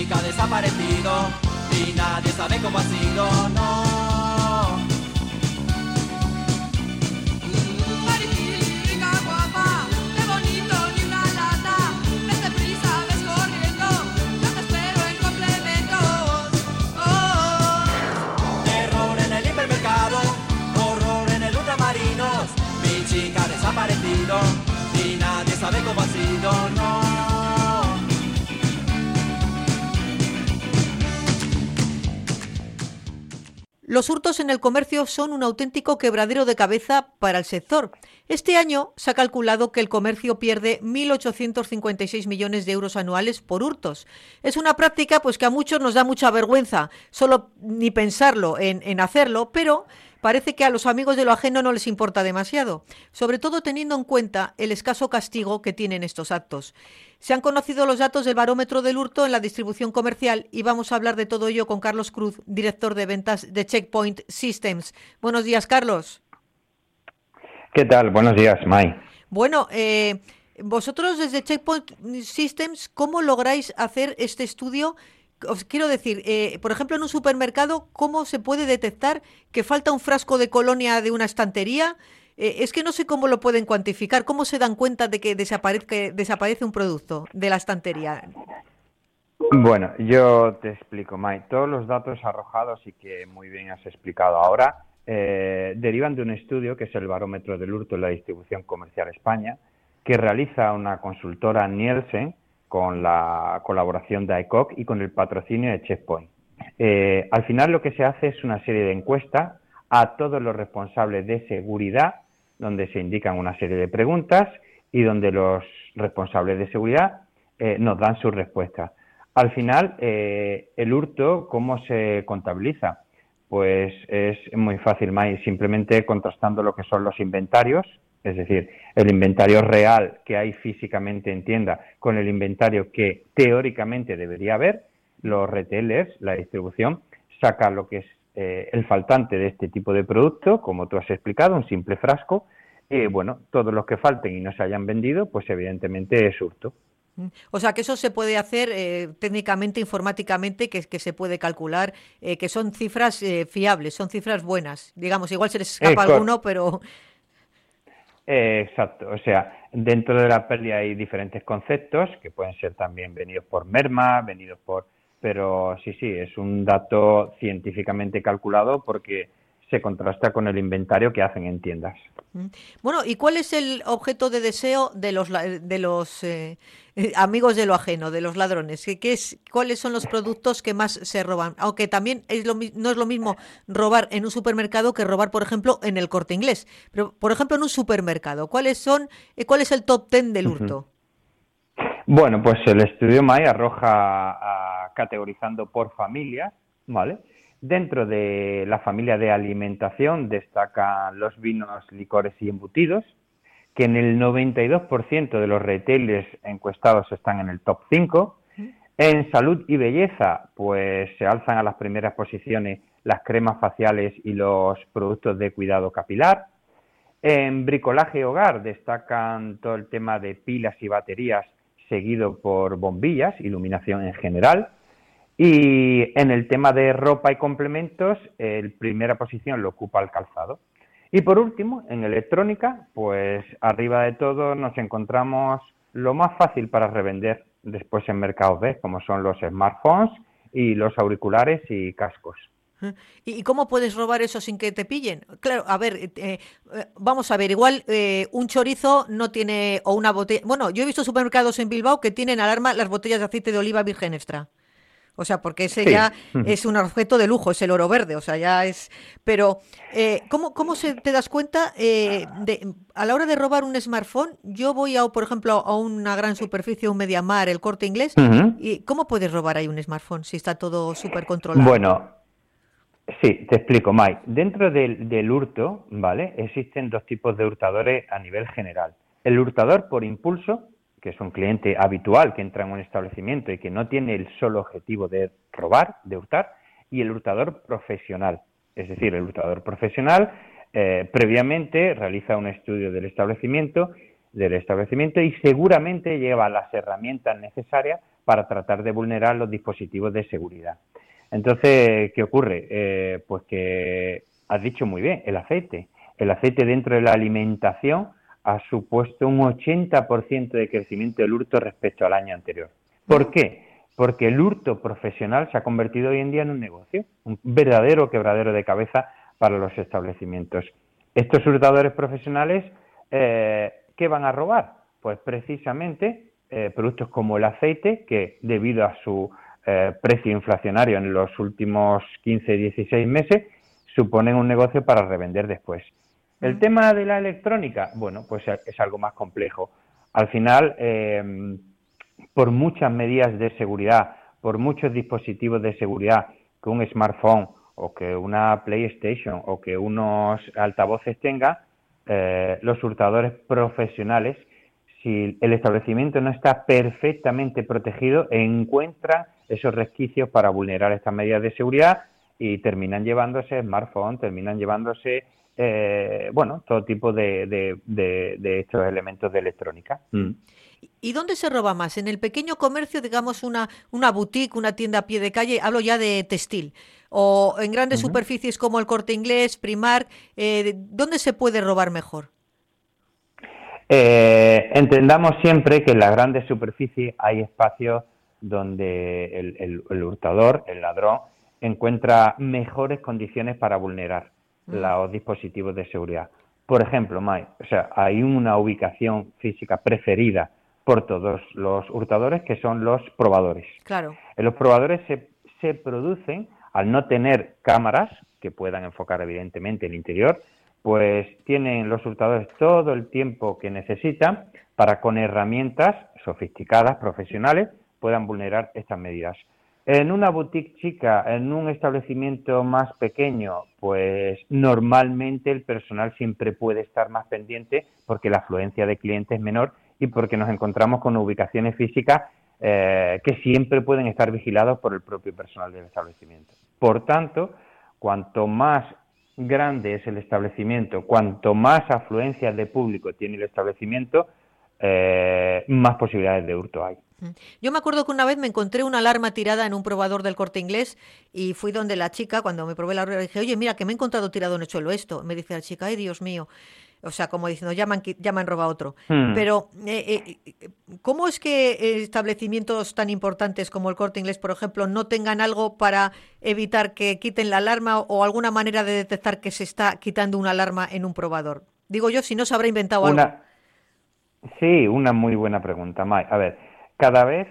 chica ha desaparecido y nadie sabe cómo ha sido, no. Mariquita guapa, qué bonito ni una lata. Vete prisa, ves corriendo, yo te espero en complementos. Terror en el hipermercado, horror en el ultramarinos. Mi chica ha desaparecido y nadie sabe cómo ha sido, no. Los hurtos en el comercio son un auténtico quebradero de cabeza para el sector. Este año se ha calculado que el comercio pierde 1.856 millones de euros anuales por hurtos. Es una práctica pues que a muchos nos da mucha vergüenza, solo ni pensarlo en hacerlo, pero parece que a los amigos de lo ajeno no les importa demasiado, sobre todo teniendo en cuenta el escaso castigo que tienen estos actos. Se han conocido los datos del barómetro del hurto en la distribución comercial y vamos a hablar de todo ello con Carlos Cruz, director de ventas de Checkpoint Systems. Buenos días, Carlos. ¿Qué tal? Buenos días, Mai. Bueno, vosotros desde Checkpoint Systems, ¿cómo lográis hacer este estudio? Os quiero decir, por ejemplo, en un supermercado, ¿cómo se puede detectar que falta un frasco de colonia de una estantería? Es que no sé cómo lo pueden cuantificar. ¿Cómo se dan cuenta de que desaparece un producto de la estantería? Bueno, yo te explico, Mai. Todos los datos arrojados y que muy bien has explicado ahora derivan de un estudio que es el barómetro del hurto en la distribución comercial España, que realiza una consultora Nielsen con la colaboración de ICOC y con el patrocinio de Checkpoint. Al final lo que se hace es una serie de encuestas a todos los responsables de seguridad, donde se indican una serie de preguntas y donde los responsables de seguridad nos dan sus respuestas. Al final, el hurto, ¿cómo se contabiliza? Pues es muy fácil, Mai, simplemente contrastando lo que son los inventarios, es decir, el inventario real que hay físicamente en tienda con el inventario que teóricamente debería haber. Los retailers, la distribución, saca lo que es el faltante de este tipo de producto, como tú has explicado, un simple frasco. Bueno, todos los que falten y no se hayan vendido, pues evidentemente es hurto. O sea, que eso se puede hacer técnicamente, informáticamente, que se puede calcular, que son cifras fiables, son cifras buenas. Digamos, igual se les escapa alguno, pero... Exacto, o sea, dentro de la pérdida hay diferentes conceptos que pueden ser también venidos por merma, venidos por... Pero sí, es un dato científicamente calculado porque se contrasta con el inventario que hacen en tiendas. Bueno, ¿y cuál es el objeto de deseo de los amigos de lo ajeno, de los ladrones? ¿Cuáles son los productos que más se roban? Aunque también no es lo mismo robar en un supermercado que robar, por ejemplo, en el Corte Inglés. Pero, por ejemplo, en un supermercado, ¿cuál es el top 10 del hurto? Bueno, pues el estudio MAI arroja categorizando por familias, ¿vale? Dentro de la familia de alimentación destacan los vinos, licores y embutidos, que en el 92% de los retailers encuestados están en el top 5. En salud y belleza, pues se alzan a las primeras posiciones las cremas faciales y los productos de cuidado capilar. En bricolaje y hogar destacan todo el tema de pilas y baterías, seguido por bombillas, iluminación en general. Y en el tema de ropa y complementos, primera posición lo ocupa el calzado. Y por último, en electrónica, pues arriba de todo nos encontramos lo más fácil para revender después en mercados B, como son los smartphones y los auriculares y cascos. ¿Y cómo puedes robar eso sin que te pillen? Claro, a ver, vamos a ver, igual un chorizo no tiene, o una botella... Bueno, yo he visto supermercados en Bilbao que tienen alarma las botellas de aceite de oliva virgen extra. O sea, porque ese ya es un objeto de lujo, es el oro verde, o sea, ya es... Pero, ¿cómo te das cuenta a la hora de robar un smartphone? Yo voy, por ejemplo, a una gran superficie, un MediaMarkt, el Corte Inglés, ¿y cómo puedes robar ahí un smartphone si está todo súper controlado? Bueno, sí, te explico, Mike. Dentro del hurto, ¿vale? Existen dos tipos de hurtadores a nivel general. El hurtador por impulso, que es un cliente habitual que entra en un establecimiento y que no tiene el solo objetivo de robar, de hurtar, y el hurtador profesional. Es decir, el hurtador profesional previamente realiza un estudio del establecimiento, del establecimiento y seguramente lleva las herramientas necesarias para tratar de vulnerar los dispositivos de seguridad. Entonces, ¿qué ocurre? Pues que has dicho muy bien, el aceite. El aceite dentro de la alimentación ha supuesto un 80% de crecimiento del hurto respecto al año anterior. ¿Por qué? Porque el hurto profesional se ha convertido hoy en día en un negocio, un verdadero quebradero de cabeza para los establecimientos. Estos hurtadores profesionales, ¿qué van a robar? Pues precisamente productos como el aceite, que debido a su precio inflacionario en los últimos 15-16 meses, suponen un negocio para revender después. El tema de la electrónica, bueno, pues es algo más complejo. Al final, por muchas medidas de seguridad, por muchos dispositivos de seguridad que un smartphone o que una PlayStation o que unos altavoces tenga, los hurtadores profesionales, si el establecimiento no está perfectamente protegido, encuentran esos resquicios para vulnerar estas medidas de seguridad y terminan llevándose smartphones, terminan llevándose todo tipo de estos elementos de electrónica. ¿Y dónde se roba más? ¿En el pequeño comercio, digamos una boutique, una tienda a pie de calle? Hablo ya de textil. ¿O en grandes superficies como el Corte Inglés, Primark? ¿Dónde se puede robar mejor? Entendamos siempre que en las grandes superficies hay espacios donde el hurtador, el ladrón, encuentra mejores condiciones para vulnerar los dispositivos de seguridad. Por ejemplo, May, hay una ubicación física preferida por todos los hurtadores, que son los probadores. Claro. Los probadores se producen, al no tener cámaras que puedan enfocar evidentemente el interior, pues tienen los hurtadores todo el tiempo que necesitan para, con herramientas sofisticadas, profesionales, puedan vulnerar estas medidas. En una boutique chica, en un establecimiento más pequeño, pues normalmente el personal siempre puede estar más pendiente porque la afluencia de clientes es menor y porque nos encontramos con ubicaciones físicas que siempre pueden estar vigilados por el propio personal del establecimiento. Por tanto, cuanto más grande es el establecimiento, cuanto más afluencia de público tiene el establecimiento, más posibilidades de hurto hay. Yo me acuerdo que una vez me encontré una alarma tirada en un probador del Corte Inglés y fui donde la chica, cuando me probé la alarma, dije, oye, mira, que me he encontrado tirado en el suelo esto. Me dice la chica, ay, Dios mío. O sea, como diciendo, ya me han robado otro. Pero, ¿cómo es que establecimientos tan importantes como el Corte Inglés, por ejemplo, no tengan algo para evitar que quiten la alarma o alguna manera de detectar que se está quitando una alarma en un probador? Digo yo, si no se habrá inventado algo. Sí, una muy buena pregunta, May. A ver, cada vez,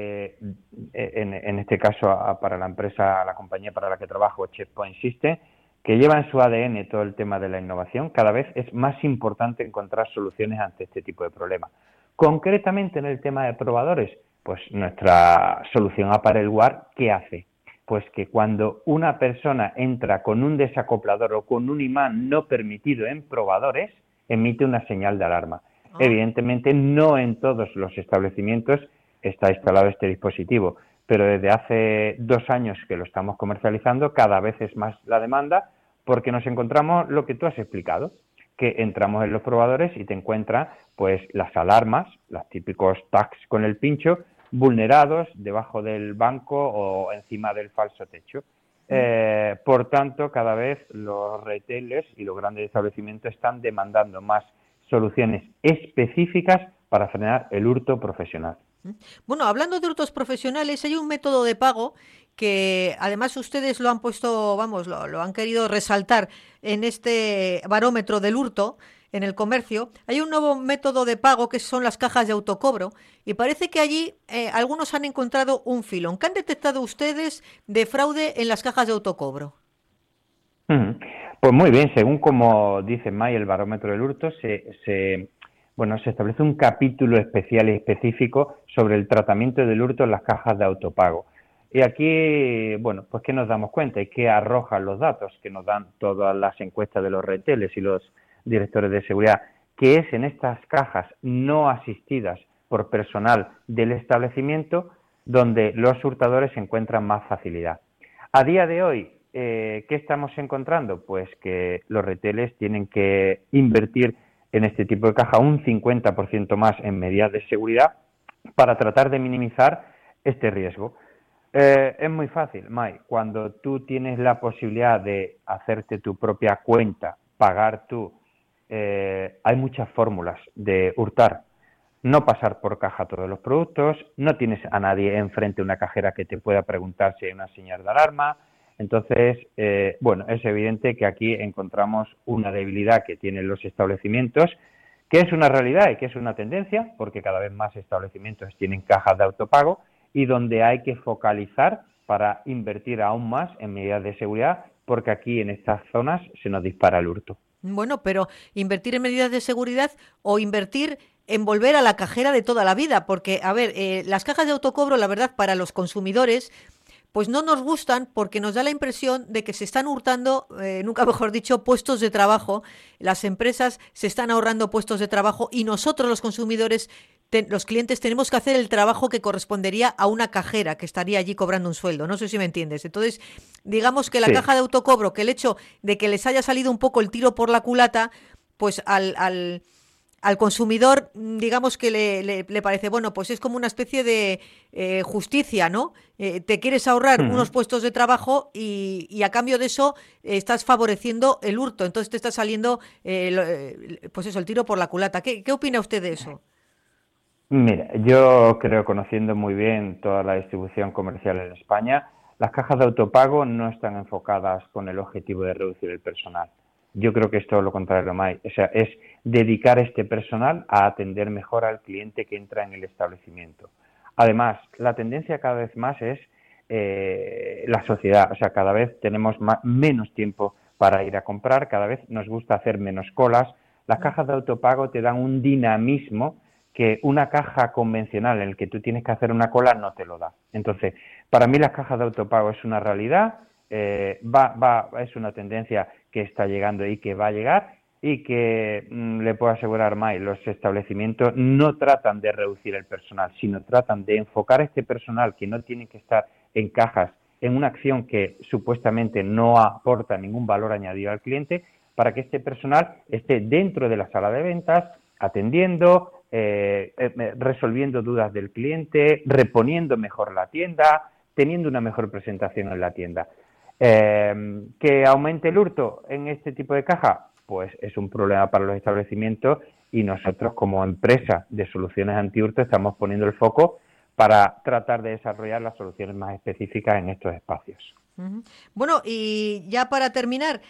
en este caso para la empresa, la compañía para la que trabajo, Checkpoint System, que lleva en su ADN todo el tema de la innovación, cada vez es más importante encontrar soluciones ante este tipo de problemas. Concretamente en el tema de probadores, pues nuestra solución ApparelWare, ¿qué hace? Pues que cuando una persona entra con un desacoplador o con un imán no permitido en probadores, emite una señal de alarma. Evidentemente no en todos los establecimientos está instalado este dispositivo, pero desde hace 2 años que lo estamos comercializando, cada vez es más la demanda, porque nos encontramos lo que tú has explicado, que entramos en los probadores y te encuentras pues las alarmas, los típicos tags con el pincho, vulnerados debajo del banco o encima del falso techo. Por tanto, cada vez los retailers y los grandes establecimientos están demandando más soluciones específicas para frenar el hurto profesional. Bueno, hablando de hurtos profesionales, hay un método de pago que además ustedes lo han puesto, lo han querido resaltar en este barómetro del hurto en el comercio. Hay un nuevo método de pago que son las cajas de autocobro y parece que allí algunos han encontrado un filón. ¿Qué han detectado ustedes de fraude en las cajas de autocobro? Pues muy bien, según como dice May, el barómetro del hurto, se establece un capítulo especial y específico sobre el tratamiento del hurto en las cajas de autopago. Y aquí, pues ¿qué nos damos cuenta? Y qué arrojan los datos que nos dan todas las encuestas de los retailers y los directores de seguridad, que es en estas cajas no asistidas por personal del establecimiento donde los hurtadores encuentran más facilidad. A día de hoy, ¿qué estamos encontrando? Pues que los retailers tienen que invertir en este tipo de caja un 50% más en medidas de seguridad para tratar de minimizar este riesgo. Es muy fácil, Mai. Cuando tú tienes la posibilidad de hacerte tu propia cuenta, pagar tú, hay muchas fórmulas de hurtar. No pasar por caja todos los productos, no tienes a nadie enfrente, una cajera que te pueda preguntar si hay una señal de alarma. Entonces, bueno, es evidente que aquí encontramos una debilidad que tienen los establecimientos, que es una realidad y que es una tendencia, porque cada vez más establecimientos tienen cajas de autopago y donde hay que focalizar para invertir aún más en medidas de seguridad, porque aquí en estas zonas se nos dispara el hurto. Bueno, pero invertir en medidas de seguridad o invertir en volver a la cajera de toda la vida, porque, a ver, las cajas de autocobro, la verdad, para los consumidores, pues no nos gustan porque nos da la impresión de que se están hurtando, nunca mejor dicho, puestos de trabajo. Las empresas se están ahorrando puestos de trabajo y nosotros los consumidores, los clientes, tenemos que hacer el trabajo que correspondería a una cajera que estaría allí cobrando un sueldo. No sé si me entiendes. Entonces, digamos que la Sí. caja de autocobro, que el hecho de que les haya salido un poco el tiro por la culata, pues al consumidor, digamos que le parece, bueno, pues es como una especie de justicia, ¿no? Te quieres ahorrar unos puestos de trabajo y a cambio de eso estás favoreciendo el hurto, entonces te está saliendo, pues eso, el tiro por la culata. ¿Qué opina usted de eso? Mira, yo creo, conociendo muy bien toda la distribución comercial en España, las cajas de autopago no están enfocadas con el objetivo de reducir el personal. Yo creo que es todo lo contrario, Mai. O sea, es dedicar este personal a atender mejor al cliente que entra en el establecimiento. Además, la tendencia cada vez más es la sociedad. O sea, cada vez tenemos menos tiempo para ir a comprar, cada vez nos gusta hacer menos colas. Las cajas de autopago te dan un dinamismo que una caja convencional en la que tú tienes que hacer una cola no te lo da. Entonces, para mí las cajas de autopago es una realidad, es una tendencia que está llegando y que va a llegar y que le puedo asegurar, May, los establecimientos no tratan de reducir el personal, sino tratan de enfocar este personal que no tiene que estar en cajas en una acción que supuestamente no aporta ningún valor añadido al cliente, para que este personal esté dentro de la sala de ventas, atendiendo, resolviendo dudas del cliente, reponiendo mejor la tienda, teniendo una mejor presentación en la tienda. ¿Que aumente el hurto en este tipo de caja? Pues es un problema para los establecimientos y nosotros como empresa de soluciones antihurto estamos poniendo el foco para tratar de desarrollar las soluciones más específicas en estos espacios. Uh-huh. Bueno, y ya para terminar,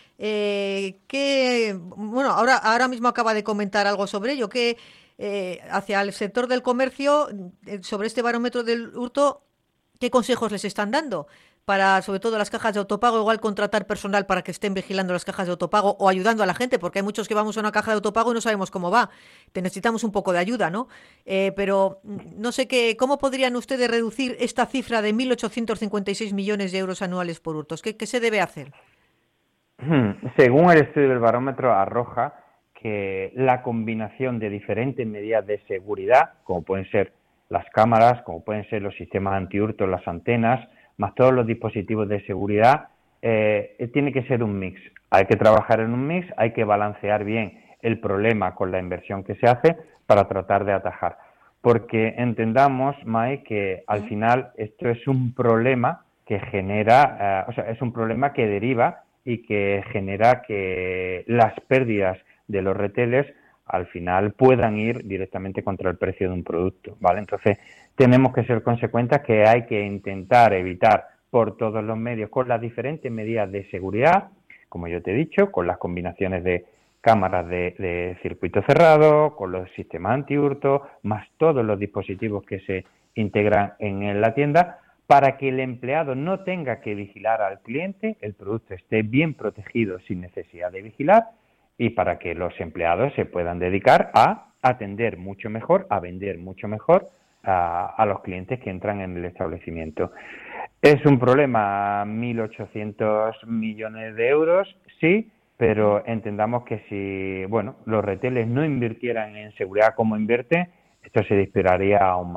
bueno, ahora mismo acaba de comentar algo sobre ello, que hacia el sector del comercio, sobre este barómetro del hurto, ¿qué consejos les están dando? Para, sobre todo, las cajas de autopago, igual contratar personal para que estén vigilando las cajas de autopago o ayudando a la gente, porque hay muchos que vamos a una caja de autopago y no sabemos cómo va. Necesitamos un poco de ayuda, ¿no? Pero no sé cómo podrían ustedes reducir esta cifra de 1.856 millones de euros anuales por hurtos. ¿Qué se debe hacer? Según el estudio del barómetro, arroja que la combinación de diferentes medidas de seguridad, como pueden ser las cámaras, como pueden ser los sistemas antihurto, las antenas, más todos los dispositivos de seguridad, tiene que ser un mix. Hay que trabajar en un mix, hay que balancear bien el problema con la inversión que se hace para tratar de atajar. Porque entendamos, Mai, que al final esto es un problema que genera, es un problema que deriva y que genera que las pérdidas de los retailers al final puedan ir directamente contra el precio de un producto, ¿vale? Entonces, tenemos que ser consecuentes que hay que intentar evitar por todos los medios, con las diferentes medidas de seguridad, como yo te he dicho, con las combinaciones de cámaras de circuito cerrado, con los sistemas antihurto, más todos los dispositivos que se integran en la tienda, para que el empleado no tenga que vigilar al cliente, el producto esté bien protegido sin necesidad de vigilar, y para que los empleados se puedan dedicar a atender mucho mejor, a vender mucho mejor a los clientes que entran en el establecimiento. ¿Es un problema 1.800 millones de euros? Sí, pero entendamos que si los retailers no invirtieran en seguridad como invierten, esto se dispararía aún más.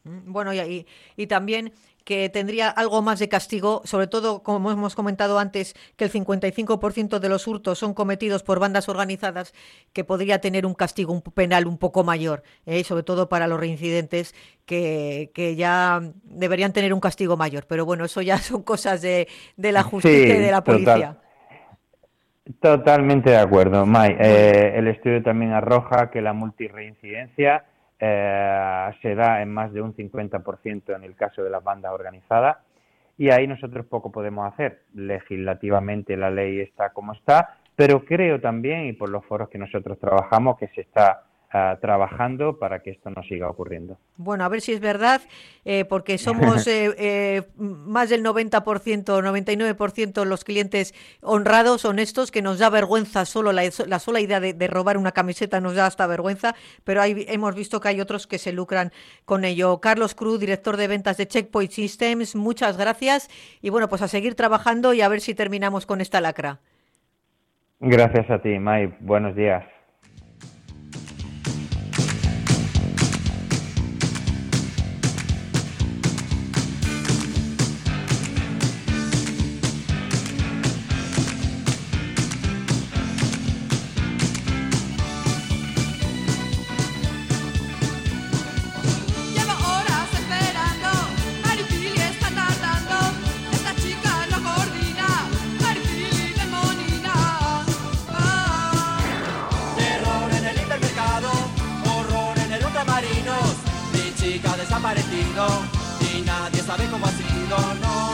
Bueno, y también que tendría algo más de castigo, sobre todo, como hemos comentado antes, que el 55% de los hurtos son cometidos por bandas organizadas, que podría tener un castigo penal un poco mayor, sobre todo para los reincidentes, que ya deberían tener un castigo mayor. Pero bueno, eso ya son cosas de la justicia y de la policía. Totalmente de acuerdo, May. El estudio también arroja que la multirreincidencia se da en más de un 50% en el caso de las bandas organizadas, y ahí nosotros poco podemos hacer. Legislativamente la ley está como está, pero creo también, y por los foros que nosotros trabajamos, que se está trabajando para que esto no siga ocurriendo. Bueno, a ver si es verdad, porque somos más del 90%, 99% los clientes honrados, honestos, que nos da vergüenza solo la sola idea de robar una camiseta, nos da hasta vergüenza, pero hemos visto que hay otros que se lucran con ello. Carlos Cruz, director de ventas de Checkpoint Systems, muchas gracias, y bueno, pues a seguir trabajando y a ver si terminamos con esta lacra. Gracias a ti, May. Buenos días. Desaparecido y nadie sabe cómo ha sido, no.